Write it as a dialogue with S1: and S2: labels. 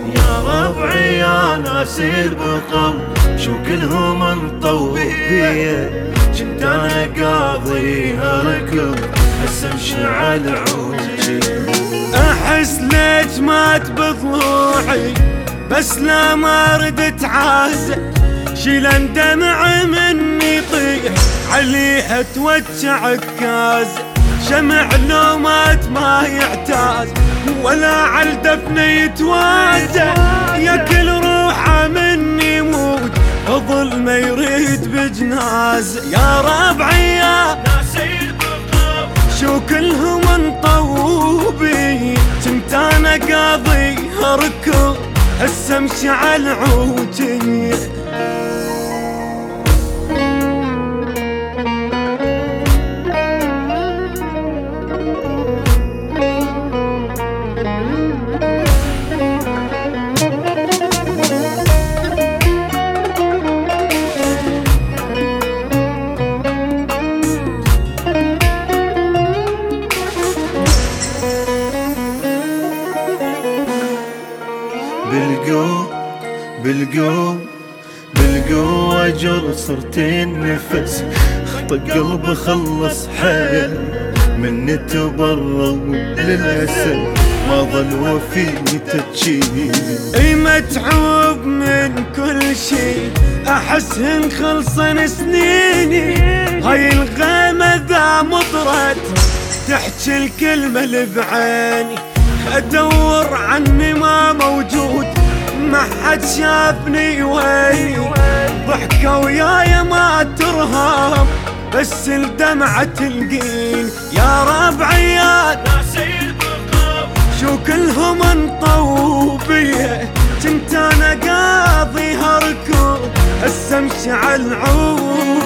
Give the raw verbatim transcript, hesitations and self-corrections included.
S1: يا ربعي يا ناس البقم شو كلهم انطوا بيه، كنت انا قاضيها ركب هسه مشعل عوجي.
S2: احس ليش مات بضلوعي بس لا ما ردت عازة، شيلان دمع مني يطيح عليها توجع عكاز، شمع لو مات ما يعتاز ولا عالدفن يتوازى، يا كل روحه مني يموت فضل ما يريد بجناز. يا ربعي يا
S1: ناس البقم
S2: شو كلهم انطوا بي، كنت انا قاضيها ركض هسه مشعل عوجي.
S1: بالقوة بالقوة بالقوة جر صرت النفس، طق قلبي خلص حيل مني تبرر للأسف ما ظل وفي تجيب.
S2: اي متعوب من كل شي احسهن خلصن سنيني، هاي الغيمة ذا مطرت تحكي الكلمة اللي بعيني، ادور عني ما موجود ما حد شافني ويني، ضحكة وياي ما ترهب بس الدمعة تلقيني. يا ربعي يا
S1: ناس البقم
S2: شو كلهم انطوا بيه، كنت انا قاضيها ركض هسه مشعل عود.